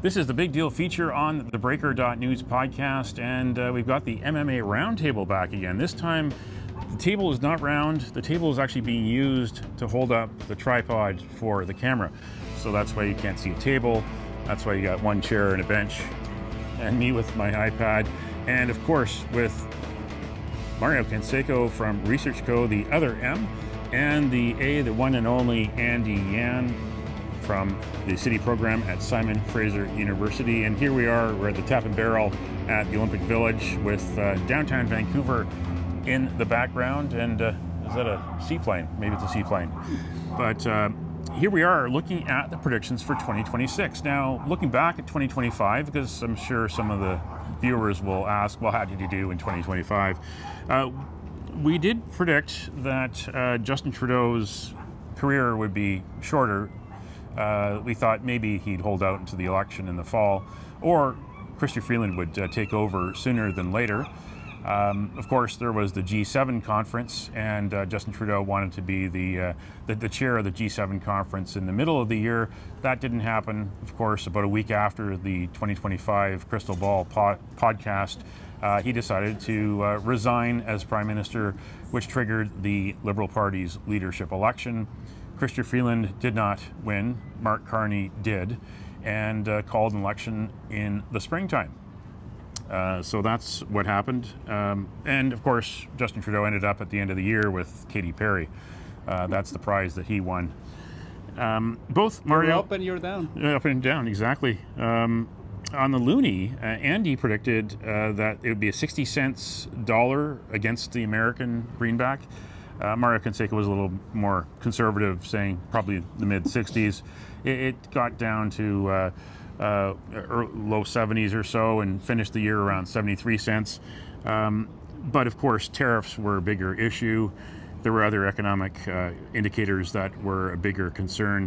This is the Big Deal feature on the Breaker.News podcast, and we've got the MMA Roundtable back again. This time, the table is not round. The table is actually being used to hold up the tripod for the camera. So that's why you can't see a table. That's why you got one chair and a bench, and me with my iPad, and of course with Mario Canseco from Research Co., the other M, and the A, the one and only Andy Yan from the City Program at Simon Fraser University. And here we are, we're at the Tap and Barrel at the Olympic Village with downtown Vancouver in the background. And is that a seaplane? Maybe it's a seaplane. But here we are looking at the predictions for 2026. Now, looking back at 2025, because I'm sure some of the viewers will ask, well, how did you do in 2025? We did predict that Justin Trudeau's career would be shorter. We thought maybe he'd hold out into the election in the fall, or Chrystia Freeland would take over sooner than later. Of course, there was the G7 conference, and Justin Trudeau wanted to be the chair of the G7 conference in the middle of the year. That didn't happen. Of course, about a week after the 2025 Crystal Ball podcast, he decided to resign as Prime Minister, which triggered the Liberal Party's leadership election. Chrystia Freeland did not win. Mark Carney did, and called an election in the springtime. So that's what happened. And of course, Justin Trudeau ended up at the end of the year with Katy Perry. That's the prize that he won. Both Mario... You're up and you're down. Up and down, exactly. On the loonie, Andy predicted that it would be a 60 cents dollar against the American greenback. Mario Canseco was a little more conservative, saying probably the mid-60s. It got down to low 70s or so and finished the year around 73 cents. But of course, tariffs were a bigger issue. There were other economic indicators that were a bigger concern.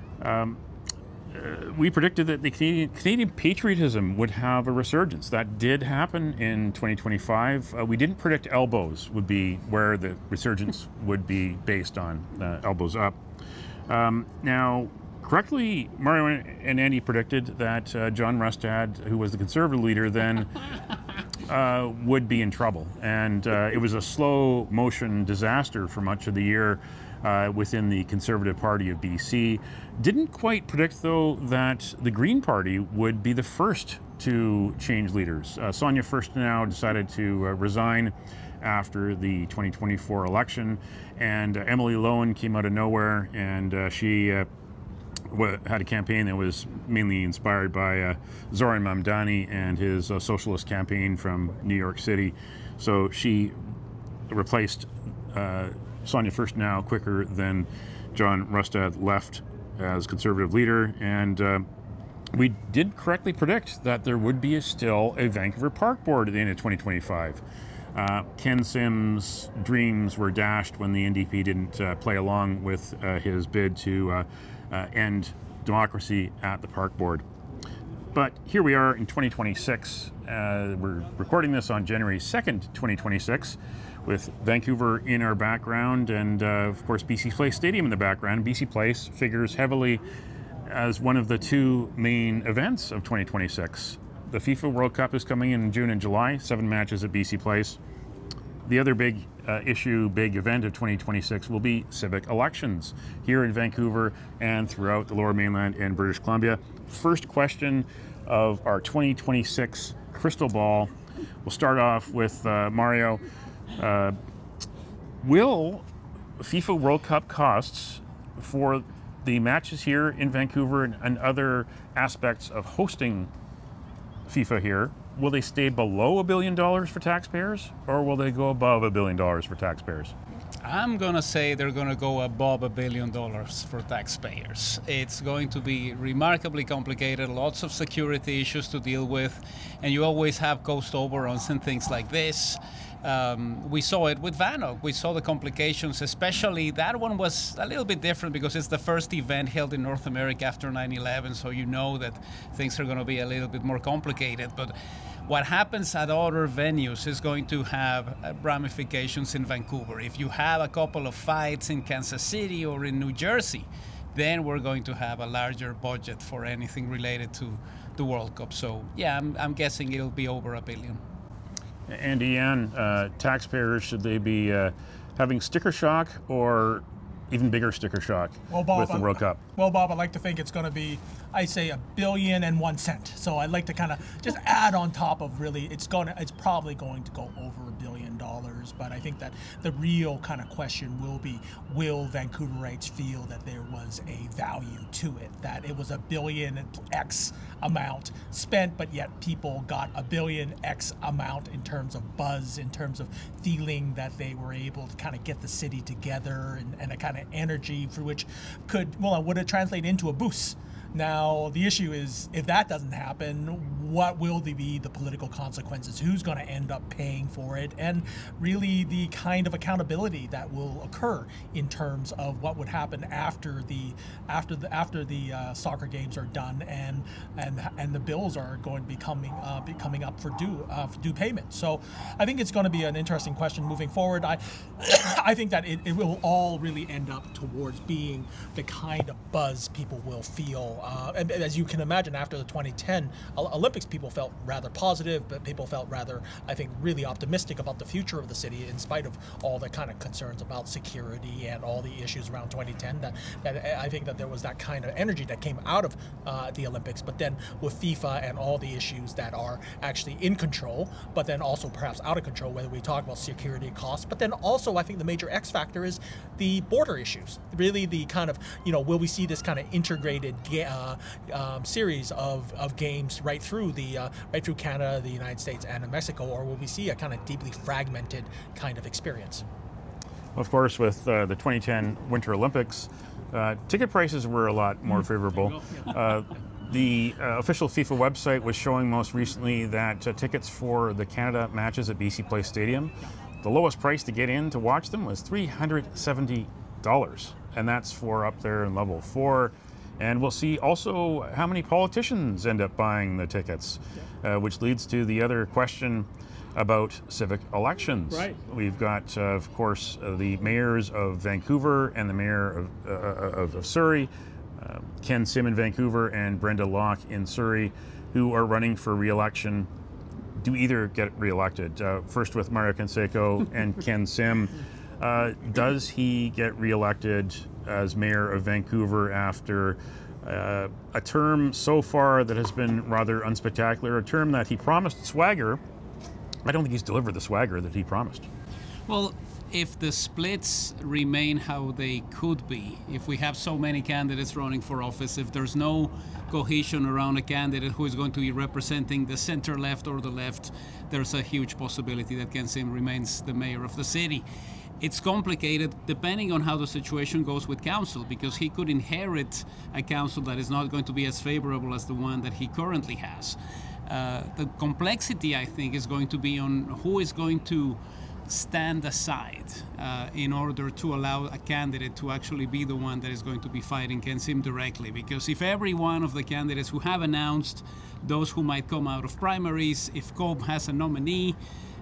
We predicted that the Canadian patriotism would have a resurgence. That did happen in 2025. We didn't predict elbows would be where the resurgence would be based on, elbows up. Now, correctly, Mario and Andy predicted that John Rustad, who was the Conservative leader then, would be in trouble. And it was a slow motion disaster for much of the year within the Conservative Party of BC. Didn't quite predict, though, that the Green Party would be the first to change leaders. Sonia Furstenau decided to resign after the 2024 election, and Emily Lowen came out of nowhere, and she had a campaign that was mainly inspired by Zoran Mamdani and his socialist campaign from New York City. So she replaced Sonia Furstenau quicker than John Rustad left as Conservative leader, and we did correctly predict that there would be still a Vancouver Park Board at the end of 2025. Ken Sims' dreams were dashed when the NDP didn't play along with his bid to end democracy at the Park Board. But here we are in 2026. We're recording this on January 2nd, 2026, with Vancouver in our background and, of course, BC Place Stadium in the background. BC Place figures heavily as one of the two main events of 2026. The FIFA World Cup is coming in June and July, 7 matches at BC Place. The other big big event of 2026 will be civic elections here in Vancouver and throughout the Lower Mainland and British Columbia. First question of our 2026 crystal ball. We'll start off with Mario. Will FIFA World Cup costs for the matches here in Vancouver and other aspects of hosting FIFA here, will they stay below $1 billion for taxpayers, or will they go above $1 billion for taxpayers? I'm going to say they're going to go above $1 billion for taxpayers. It's going to be remarkably complicated, lots of security issues to deal with, and you always have cost overruns and things like this. We saw it with VANOG. We saw the complications, especially that one was a little bit different because it's the first event held in North America after 9/11, so you know that things are going to be a little bit more complicated. But what happens at other venues is going to have ramifications in Vancouver. If you have a couple of fights in Kansas City or in New Jersey, then we're going to have a larger budget for anything related to the World Cup. So yeah, I'm guessing it'll be over $1 billion. And Ian, taxpayers, should they be having sticker shock or even bigger sticker shock with the World Cup? Well, Bob, I like to think it's going to be, I say, $1.01. So I'd like to kind of just add on top of really, it's probably going to go over $1 billion. But I think that the real kind of question will be, will Vancouverites feel that there was a value to it, that it was $1 billion X amount spent, but yet people got $1 billion X amount in terms of buzz, in terms of feeling that they were able to kind of get the city together and a kind of energy for which would it translate into a boost? Now, the issue is, if that doesn't happen, what will be the political consequences? Who's going to end up paying for it? And really the kind of accountability that will occur in terms of what would happen after the soccer games are done and the bills are going to be coming up for due payment. So I think it's going to be an interesting question moving forward. I think that it will all really end up towards being the kind of buzz people will feel. And as you can imagine, after the 2010 Olympics, people felt rather positive, but people felt rather, I think, really optimistic about the future of the city, in spite of all the kind of concerns about security and all the issues around 2010. That I think that there was that kind of energy that came out of the Olympics, but then with FIFA and all the issues that are actually in control, but then also perhaps out of control, whether we talk about security costs, but then also I think the major X factor is the border issues. Really the kind of, will we see this kind of integrated series of games right through Canada, the United States, and Mexico, or will we see a kind of deeply fragmented kind of experience? Well, of course, with the 2010 Winter Olympics, ticket prices were a lot more favorable. The official FIFA website was showing most recently that tickets for the Canada matches at BC Place Stadium, the lowest price to get in to watch them was $370, and that's for up there in level 4. And we'll see also how many politicians end up buying the tickets, which leads to the other question about civic elections. Right. We've got, of course, the mayors of Vancouver and the mayor of Surrey, Ken Sim in Vancouver and Brenda Locke in Surrey, who are running for re-election. Do either get re-elected? First with Mario Canseco and Ken Sim. Does he get re-elected as mayor of Vancouver after a term so far that has been rather unspectacular, a term that he promised swagger? I don't think he's delivered the swagger that he promised. Well, if the splits remain how they could be, if we have so many candidates running for office, if there's no cohesion around a candidate who is going to be representing the center left or the left, there's a huge possibility that Ken Sim remains the mayor of the city. It's complicated depending on how the situation goes with council, because he could inherit a council that is not going to be as favorable as the one that he currently has. The complexity, I think, is going to be on who is going to stand aside in order to allow a candidate to actually be the one that is going to be fighting Ken Sim directly. Because if every one of the candidates who have announced, those who might come out of primaries, if COPE has a nominee,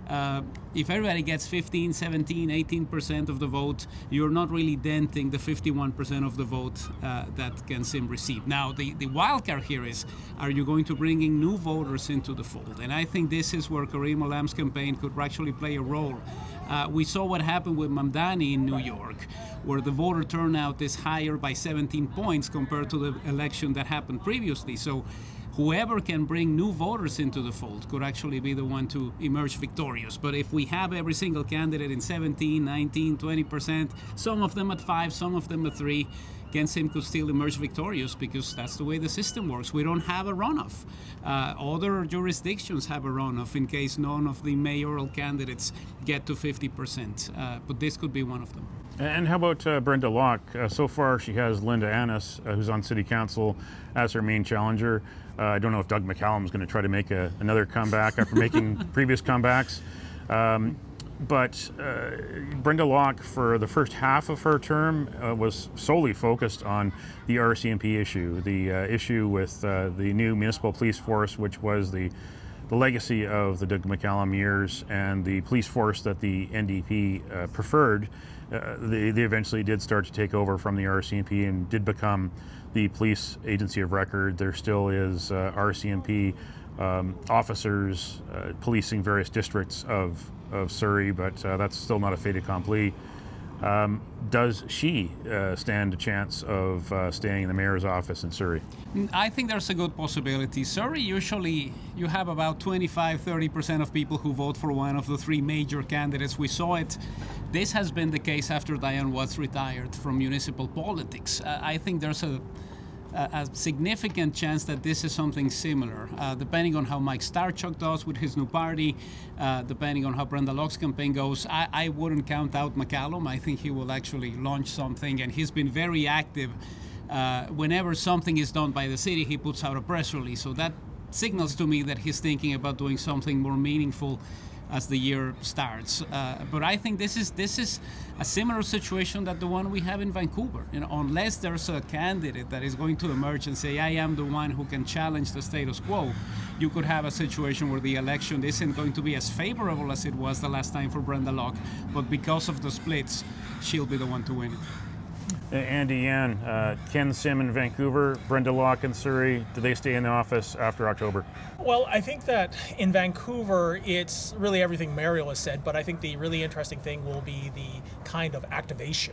if everybody gets 15, 17, 18% of the vote, you're not really denting the 51% of the vote that Ken Sim received. Now, the wild card here is, are you going to bring in new voters into the fold? And I think this is where Karim Alam's campaign could actually play a role. We saw what happened with Mamdani in New York, where the voter turnout is higher by 17 points compared to the election that happened previously. So whoever can bring new voters into the fold could actually be the one to emerge victorious. But if we have every single candidate in 17, 19, 20%, some of them at 5, some of them at 3, Ken Sim could still emerge victorious, because that's the way the system works. We don't have a runoff. Other jurisdictions have a runoff in case none of the mayoral candidates get to 50%. But this could be one of them. And how about Brenda Locke? So far, she has Linda Annis, who's on City Council, as her main challenger. I don't know if Doug McCallum is going to try to make another comeback after making previous comebacks. But Brenda Locke, for the first half of her term, was solely focused on the RCMP issue, the issue with the new municipal police force, which was the the legacy of the Doug McCallum years and the police force that the NDP preferred. They eventually did start to take over from the RCMP and did become the police agency of record. There still is RCMP officers policing various districts of Surrey, but that's still not a fait accompli. Does she stand a chance of staying in the mayor's office in Surrey? I think there's a good possibility. Surrey, usually you have about 25-30% of people who vote for one of the three major candidates. We saw it. This has been the case after Diane Watts retired from municipal politics. I think there's a significant chance that this is something similar, depending on how Mike Starchuk does with his new party, depending on how Brenda Locke's campaign goes. I wouldn't count out McCallum. I think he will actually launch something, and he's been very active. Whenever something is done by the city, he puts out a press release. So that signals to me that he's thinking about doing something more meaningful as the year starts. But I think this is a similar situation that the one we have in Vancouver. Unless there's a candidate that is going to emerge and say, I am the one who can challenge the status quo, you could have a situation where the election isn't going to be as favorable as it was the last time for Brenda Locke, but because of the splits, she'll be the one to win it. Andy Yan, Ken Sim in Vancouver, Brenda Locke in Surrey, do they stay in the office after October? Well, I think that in Vancouver, it's really everything Mario has said, but I think the really interesting thing will be the kind of activation.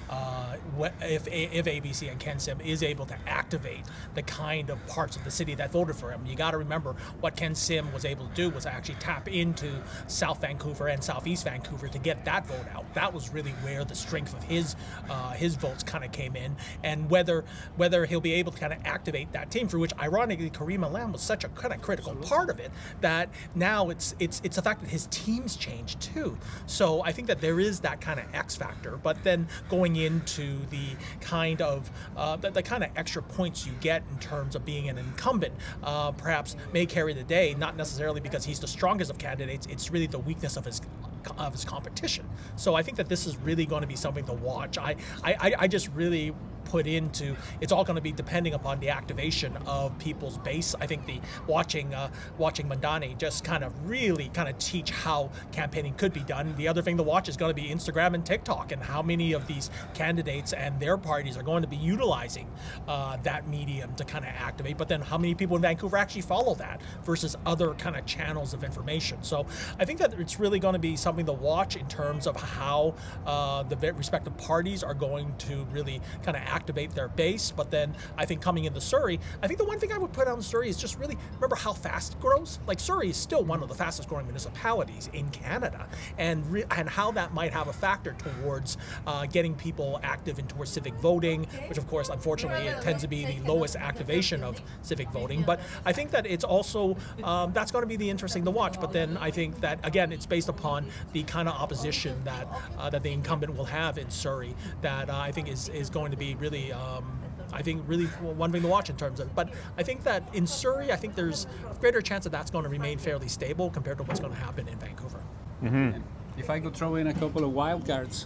If ABC and Ken Sim is able to activate the kind of parts of the city that voted for him. You got to remember what Ken Sim was able to do was actually tap into South Vancouver and Southeast Vancouver to get that vote out. That was really where the strength of his votes kind of came in, and whether he'll be able to kind of activate that team, for which ironically Karima Lam was such a kind of critical part of it, that now it's the fact that his team's changed too. So I think that there is that kind of X factor, but then going into the kind of extra points you get in terms of being an incumbent perhaps may carry the day, not necessarily because he's the strongest of candidates. It's really the weakness of his competition. So I think that this is really going to be something to watch. I just really put into, it's all going to be depending upon the activation of people's base. I think the watching Mandani just kind of really kind of teach how campaigning could be done. The other thing to watch is going to be Instagram and TikTok, and how many of these candidates and their parties are going to be utilizing that medium to kind of activate, but then how many people in Vancouver actually follow that versus other kind of channels of information. So I think that it's really going to be something to watch in terms of how the respective parties are going to really kind of activate their base. But then I think coming into Surrey, I think the one thing I would put on Surrey is just really remember how fast it grows. Like Surrey is still one of the fastest growing municipalities in Canada, and how that might have a factor towards getting people active and towards civic voting, which of course unfortunately it tends to be the lowest activation of civic voting. But I think that it's also that's going to be the interesting to watch. But then I think that again it's based upon the kind of opposition that the incumbent will have in Surrey, that I think is going to be really really one thing to watch in terms of. But I think that in Surrey, I think there's a greater chance that that's going to remain fairly stable compared to what's going to happen in Vancouver. Mm-hmm. If I could throw in a couple of wild cards.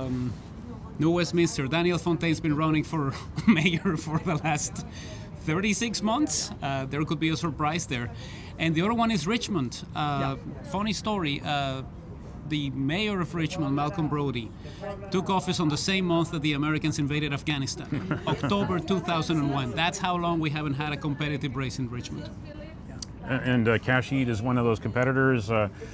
New Westminster, Daniel Fontaine's been running for mayor for the last 36 months. There could be a surprise there. And the other one is Richmond. Funny story. The mayor of Richmond, Malcolm Brody, took office on the same month that the Americans invaded Afghanistan, October 2001. That's how long we haven't had a competitive race in Richmond. And Kashid is one of those competitors.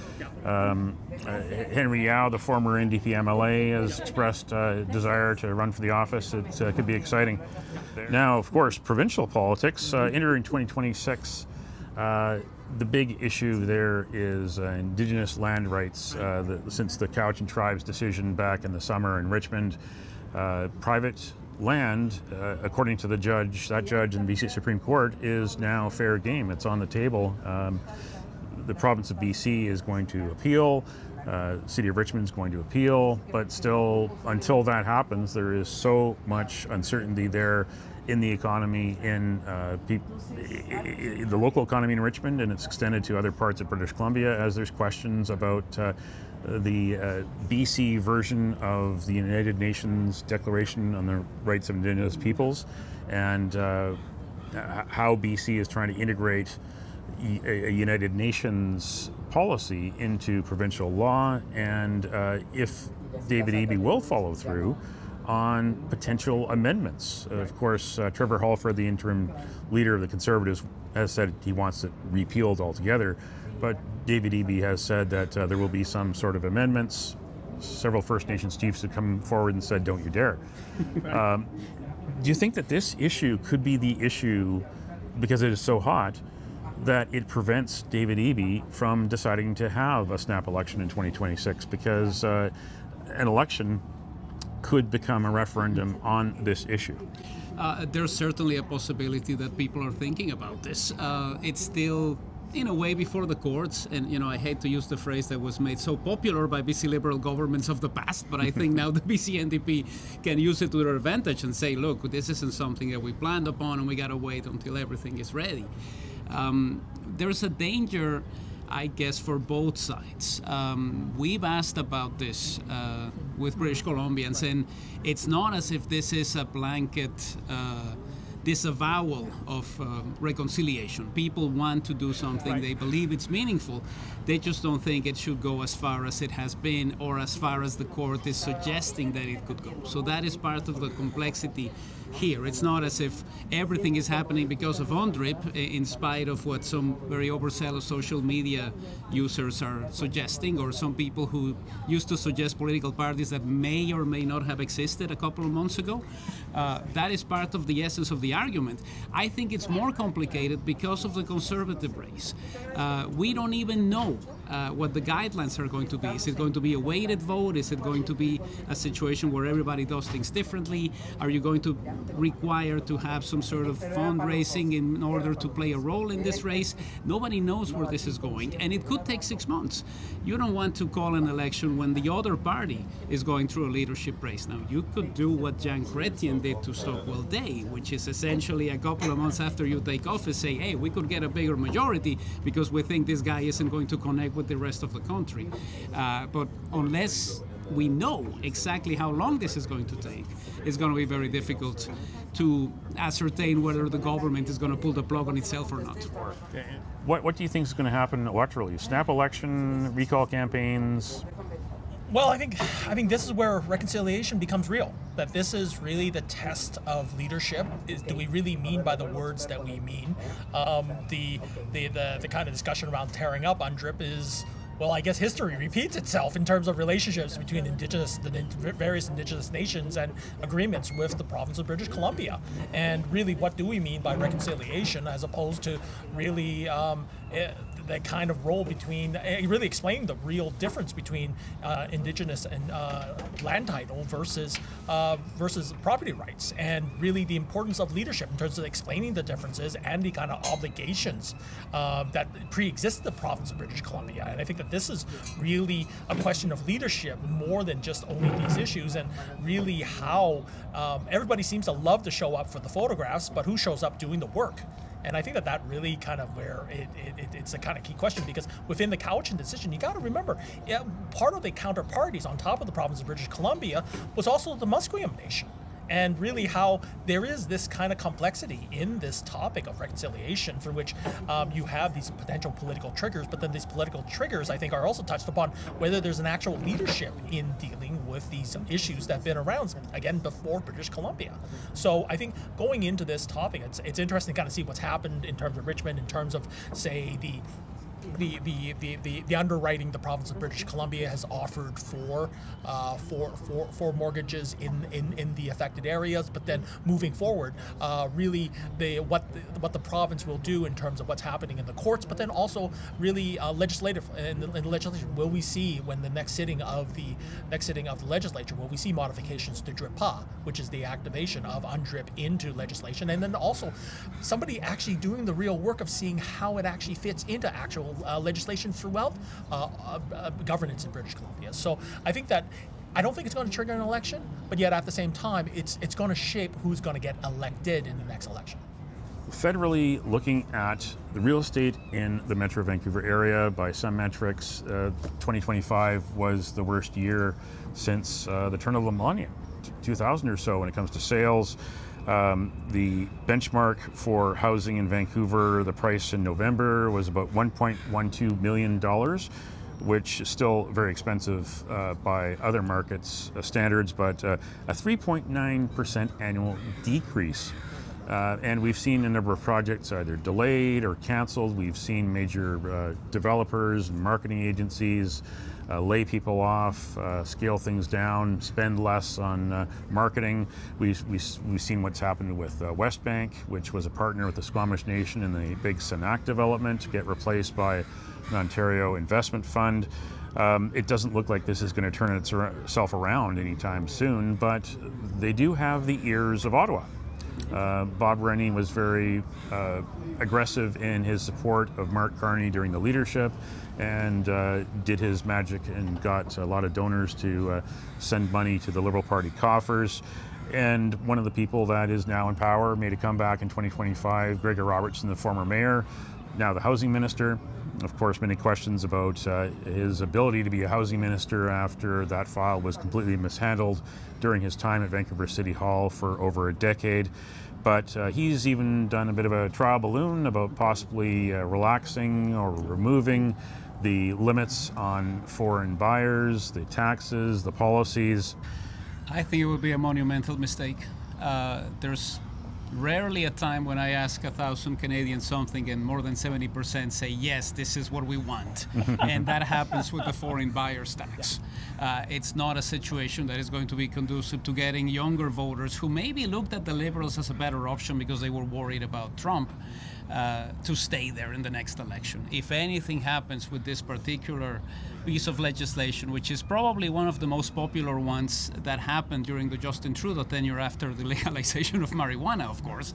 Henry Yao, the former NDP MLA, has expressed desire to run for the office. It could be exciting. Now, of course, provincial politics, entering 2026. The big issue there is Indigenous land rights. Since the Cowichan Tribe's decision back in the summer in Richmond, private land, according to the judge, that judge in the BC Supreme Court, is now fair game. It's on the table. The province of BC is going to appeal. City of Richmond is going to appeal, but still, until that happens, there is so much uncertainty there in the economy, in the local economy in Richmond, and it's extended to other parts of British Columbia, as there's questions about the BC version of the United Nations Declaration on the Rights of Indigenous Peoples, and how BC is trying to integrate a United Nations policy into provincial law, and if David Eby will follow through on potential amendments. Of course, Trevor Halford, the interim leader of the Conservatives, has said he wants it repealed altogether, but David Eby has said that there will be some sort of amendments. Several First Nations chiefs have come forward and said, don't you dare. Do you think that this issue could be the issue, because it is so hot, that it prevents David Eby from deciding to have a snap election in 2026? Because an election could become a referendum on this issue. There's certainly a possibility that people are thinking about this. It's still, in a way, before the courts, and I hate to use the phrase that was made so popular by BC Liberal governments of the past, but I think now the BC NDP can use it to their advantage and say, look, this isn't something that we planned upon, and we got to wait until everything is ready. There's a danger, I guess, for both sides. We've asked about this with British Columbians, and it's not as if this is a blanket disavowal of reconciliation. People want to do something, right. They believe it's meaningful. They just don't think it should go as far as it has been or as far as the court is suggesting that it could go. So that is part of the complexity here. It's not as if everything is happening because of UNDRIP, in spite of what some very overzealous social media users are suggesting, or some people who used to suggest political parties that may or may not have existed a couple of months ago. That is part of the essence of the argument. I think it's more complicated because of the Conservative race. We don't even know what the guidelines are going to be. Is it going to be a weighted vote? Is it going to be a situation where everybody does things differently? Are you going to require to have some sort of fundraising in order to play a role in this race? Nobody knows where this is going, and it could take 6 months. You don't want to call an election when the other party is going through a leadership race. Now, you could do what Jean Chrétien did to Stockwell Day, which is essentially a couple of months after you take office say, hey, we could get a bigger majority because we think this guy isn't going to connect with the rest of the country. But unless we know exactly how long this is going to take, it's going to be very difficult to ascertain whether the government is going to pull the plug on itself or not. What do you think is going to happen electorally? Snap election, recall campaigns? Well, I think this is where reconciliation becomes real. That this is really the test of leadership. Do we really mean by the words that we mean? The kind of discussion around tearing up UNDRIP is, well, I guess history repeats itself in terms of relationships between the various Indigenous nations and agreements with the province of British Columbia. And really, what do we mean by reconciliation, as opposed to really the kind of role between, really explaining the real difference between Indigenous and land title versus property rights, and really the importance of leadership in terms of explaining the differences and the kind of obligations that pre-exist the province of British Columbia. And I think that this is really a question of leadership more than just only these issues, and really how everybody seems to love to show up for the photographs, but who shows up doing the work? And I think that really kind of where it's a kind of key question, because within the Cowichan decision, you got to remember, part of the counterparties on top of the province of British Columbia was also the Musqueam Nation. And really how there is this kind of complexity in this topic of reconciliation, for which you have these potential political triggers, but then these political triggers, I think, are also touched upon whether there's an actual leadership in dealing with these issues that have been around, again, before British Columbia. So I think going into this topic, it's interesting to kind of see what's happened in terms of Richmond, in terms of, say, the underwriting the province of British Columbia has offered for mortgages in the affected areas, but then moving forward, really what the province will do in terms of what's happening in the courts, but then also really legislative in the legislature. Will we see, when the next sitting of the legislature, will we see modifications to DRIPA, which is the activation of UNDRIP into legislation, and then also somebody actually doing the real work of seeing how it actually fits into actual legislation throughout governance in British Columbia. So I think that I don't think it's going to trigger an election, but yet at the same time, it's going to shape who's going to get elected in the next election. Federally, looking at the real estate in the Metro Vancouver area, by some metrics, 2025 was the worst year since the turn of the millennium, 2000 or so, when it comes to sales. The benchmark for housing in Vancouver, the price in November was about $1.12 million, which is still very expensive by other markets standards, but a 3.9% annual decrease. And we've seen a number of projects either delayed or canceled. We've seen major developers and marketing agencies lay people off, scale things down, spend less on marketing. We've seen what's happened with Westbank, which was a partner with the Squamish Nation in the big Cenac development, get replaced by an Ontario investment fund. It doesn't look like this is going to turn itself around anytime soon, but they do have the ears of Ottawa. Bob Rennie was very aggressive in his support of Mark Carney during the leadership, and did his magic and got a lot of donors to send money to the Liberal Party coffers. And one of the people that is now in power made a comeback in 2025, Gregor Robertson, the former mayor, now the housing minister. Of course, many questions about his ability to be a housing minister after that file was completely mishandled during his time at Vancouver City Hall for over a decade. But he's even done a bit of a trial balloon about possibly relaxing or removing the limits on foreign buyers, the taxes, the policies. I think it would be a monumental mistake. There's rarely a time when I ask 1,000 Canadians something and more than 70% say, yes, this is what we want. And that happens with the foreign buyers tax. It's not a situation that is going to be conducive to getting younger voters who maybe looked at the Liberals as a better option because they were worried about Trump, to stay there in the next election. If anything happens with this particular piece of legislation, which is probably one of the most popular ones that happened during the Justin Trudeau tenure after the legalization of marijuana, of course,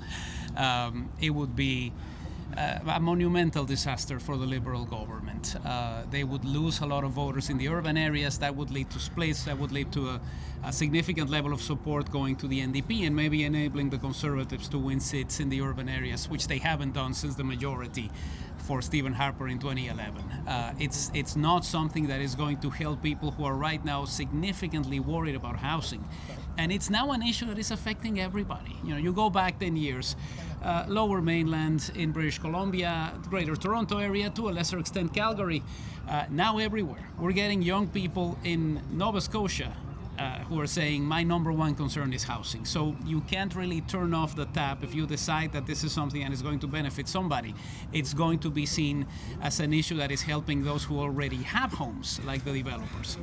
it would be a monumental disaster for the Liberal government. They would lose a lot of voters in the urban areas. That would lead to splits. That would lead to a significant level of support going to the NDP and maybe enabling the Conservatives to win seats in the urban areas, which they haven't done since the majority for Stephen Harper in 2011. It's not something that is going to help people who are right now significantly worried about housing. And it's now an issue that is affecting everybody. You know, you go back 10 years, Lower Mainland in British Columbia, Greater Toronto area, to a lesser extent Calgary, now everywhere. We're getting young people in Nova Scotia who are saying, my number one concern is housing. So you can't really turn off the tap if you decide that this is something that is going to benefit somebody. It's going to be seen as an issue that is helping those who already have homes, like the developers.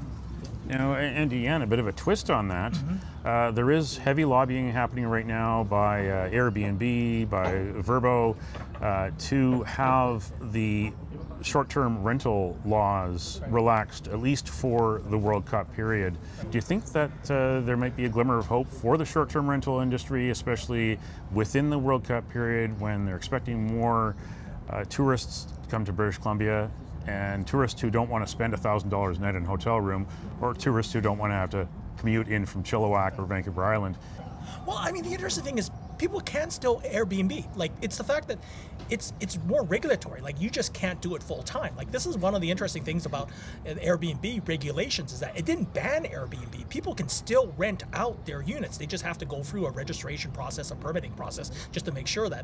Now, and Deanne, a bit of a twist on that. There is heavy lobbying happening right now by Airbnb, by Vrbo, to have the short-term rental laws relaxed, at least for the World Cup period. Do you think that there might be a glimmer of hope for the short-term rental industry, especially within the World Cup period when they're expecting more tourists to come to British Columbia, and tourists who don't want to spend $1,000 a night in a hotel room, or tourists who don't want to have to commute in from Chilliwack or Vancouver Island? Well, I mean, the interesting thing is people can still Airbnb. Like, it's the fact that it's more regulatory. Like, you just can't do it full time. Like, this is one of the interesting things about Airbnb regulations, is that it didn't ban Airbnb. People can still rent out their units. They just have to go through a registration process, a permitting process, just to make sure that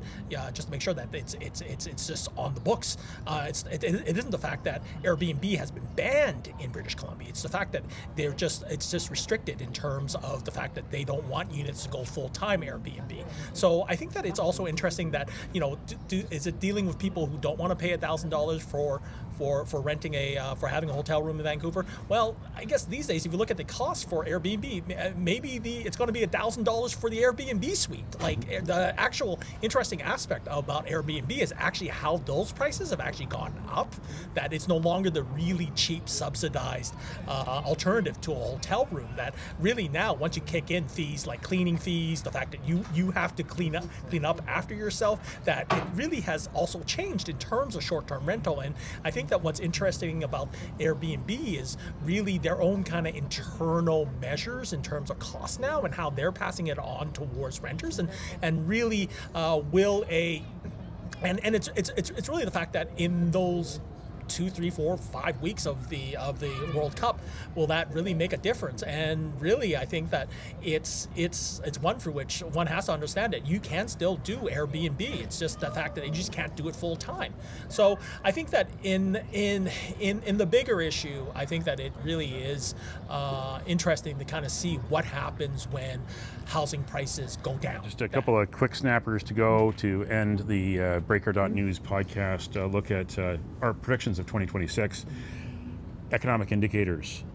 it's just on the books. It isn't the fact that Airbnb has been banned in British Columbia. It's the fact that it's just restricted in terms of the fact that they don't want units to go full time Airbnb. So I think that it's also interesting that, you know, is it dealing with people who don't want to pay $1,000 for renting for having a hotel room in Vancouver? Well, I guess these days, if you look at the cost for Airbnb, maybe it's going to be $1,000 for the Airbnb suite. Like, the actual interesting aspect about Airbnb is actually how those prices have actually gone up. That it's no longer the really cheap subsidized alternative to a hotel room. That really now, once you kick in fees like cleaning fees, the fact that you have to clean up after yourself, that it really has also changed in terms of short-term rental. And I think that what's interesting about Airbnb is really their own kind of internal measures in terms of cost now, and how they're passing it on towards renters, and really it's really the fact that in those 2, 3, 4, 5 weeks of the World Cup, will that really make a difference? And really, I think that it's one for which one has to understand it. You can still do Airbnb. It's just the fact that you just can't do it full time. So I think that in the bigger issue, I think that it really is interesting to kind of see what happens when housing prices go down. Just a couple of quick snappers to go to end the Breaker.News podcast. Look at our predictions of 2026. Economic indicators,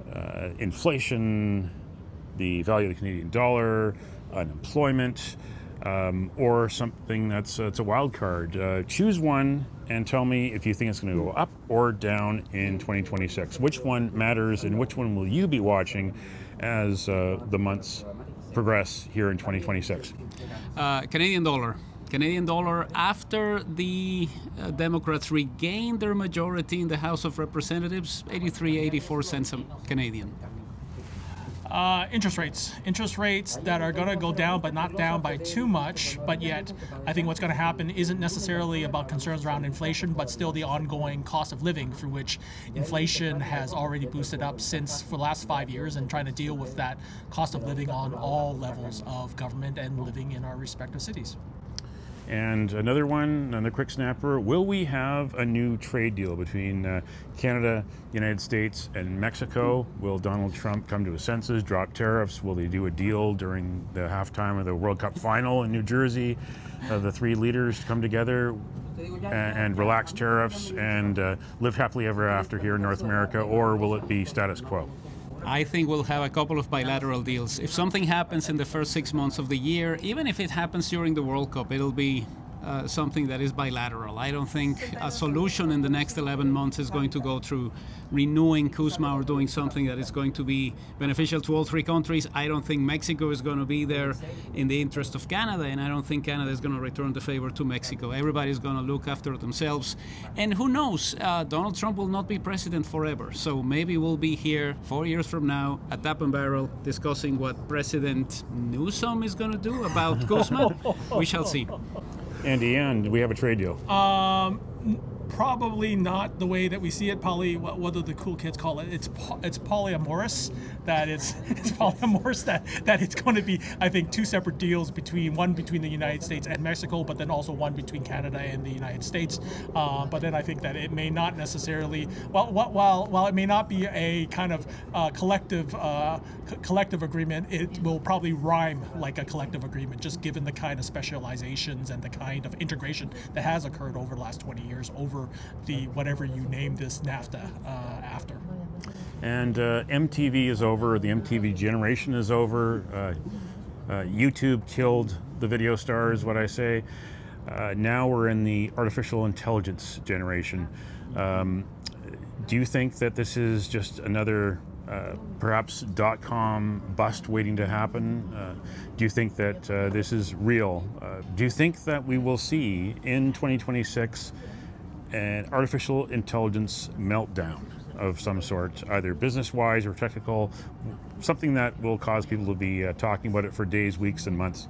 inflation, the value of the Canadian dollar, unemployment, or something that's it's a wild card. Choose one and tell me if you think it's going to go up or down in 2026. Which one matters, and which one will you be watching as the months progress here in 2026? Canadian dollar. Canadian dollar, after the Democrats regained their majority in the House of Representatives, 83, 84 cents a Canadian. Interest rates that are going to go down, but not down by too much. But yet, I think what's going to happen isn't necessarily about concerns around inflation, but still the ongoing cost of living, through which inflation has already boosted up for the last 5 years, and trying to deal with that cost of living on all levels of government and living in our respective cities. And another quick snapper, will we have a new trade deal between Canada, United States, and Mexico? Will Donald Trump come to his senses, drop tariffs? Will they do a deal during the halftime of the World Cup final in New Jersey? The three leaders come together and relax tariffs and live happily ever after here in North America, or will it be status quo? I think we'll have a couple of bilateral deals. If something happens in the first 6 months of the year, even if it happens during the World Cup, it'll be something that is bilateral. I don't think a solution in the next 11 months is going to go through renewing CUSMA or doing something that is going to be beneficial to all three countries. I don't think Mexico is going to be there in the interest of Canada, and I don't think Canada is going to return the favor to Mexico. Everybody's going to look after themselves. And who knows, Donald Trump will not be president forever. So maybe we'll be here 4 years from now at Tap and Barrel discussing what President Newsom is going to do about CUSMA. We shall see. Andy, and we have a trade deal. Probably not the way that we see it. Probably what do the cool kids call it? It's polyamorous. That it's polyamorous. That it's going to be, I think, two separate deals, one between the United States and Mexico, but then also one between Canada and the United States. But then I think that it may not necessarily, while it may not be a kind of collective agreement, it will probably rhyme like a collective agreement, just given the kind of specializations and the kind of integration that has occurred over the last 20 years over the whatever you name this NAFTA after. And MTV is over. The MTV generation is over. YouTube killed the video stars, what I say. Now we're in the artificial intelligence generation. Do you think that this is just another perhaps .com bust waiting to happen? Do you think that this is real? Do you think that we will see in 2026 an artificial intelligence meltdown of some sort, either business-wise or technical, something that will cause people to be talking about it for days, weeks, and months?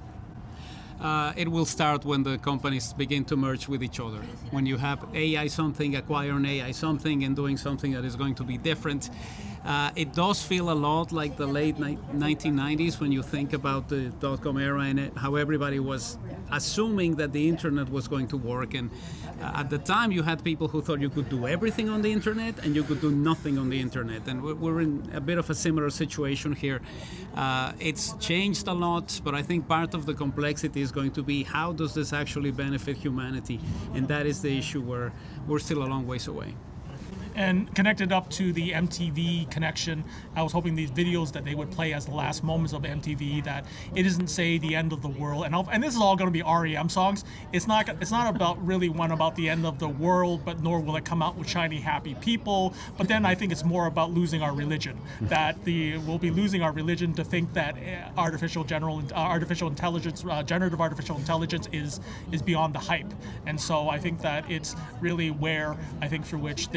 It will start when the companies begin to merge with each other. When you have AI something, acquiring AI something, and doing something that is going to be different. It does feel a lot like the late 1990s when you think about the dot-com era and how everybody was assuming that the internet was going to work. And at the time, you had people who thought you could do everything on the internet and you could do nothing on the internet. And we're in a bit of a similar situation here. It's changed a lot, but I think part of the complexity is going to be how does this actually benefit humanity? And that is the issue where we're still a long ways away. And connected up to the MTV connection, I was hoping these videos that they would play as the last moments of MTV, that it isn't, say, the end of the world. And this is all going to be REM songs. It's not about really one about the end of the world, but nor will it come out with shiny, happy people. But then I think it's more about losing our religion. That we'll be losing our religion to think that artificial intelligence, generative artificial intelligence is beyond the hype. And so I think that it's really where I think through which there will be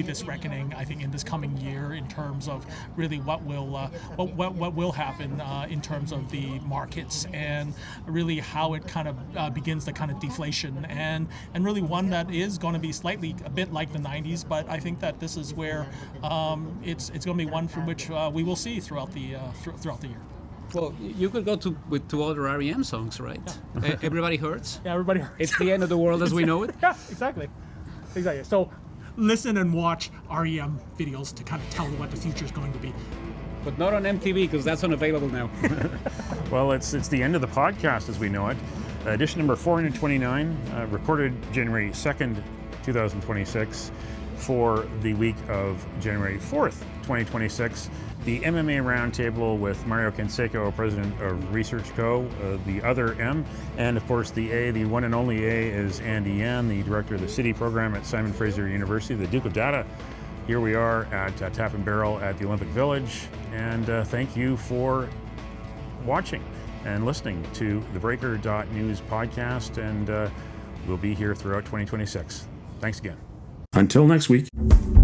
this reckoning, I think, in this coming year in terms of really what will happen in terms of the markets and really how it kind of begins the kind of deflation and really one that is going to be slightly a bit like the 90s, but I think that this is where it's going to be one from which we will see throughout the year. Well, you could go to other REM songs, right? Yeah. Everybody Hurts. Yeah, everybody hurts. It's the end of the world as we know it. Yeah, exactly. So listen and watch REM videos to kind of tell what the future is going to be. But not on MTV because that's unavailable now. Well, it's the end of the podcast as we know it. Edition number 429, recorded January 2nd, 2026, for the week of January 4th, 2026. The MMA Roundtable with Mario Canseco, president of Research Co., the other M, and of course the A, the one and only A, is Andy Yan, the director of the City program at Simon Fraser University, the Duke of Data. Here we are at Tap and Barrel at the Olympic Village, and thank you for watching and listening to the Breaker.News podcast, and we'll be here throughout 2026. Thanks again. Until next week.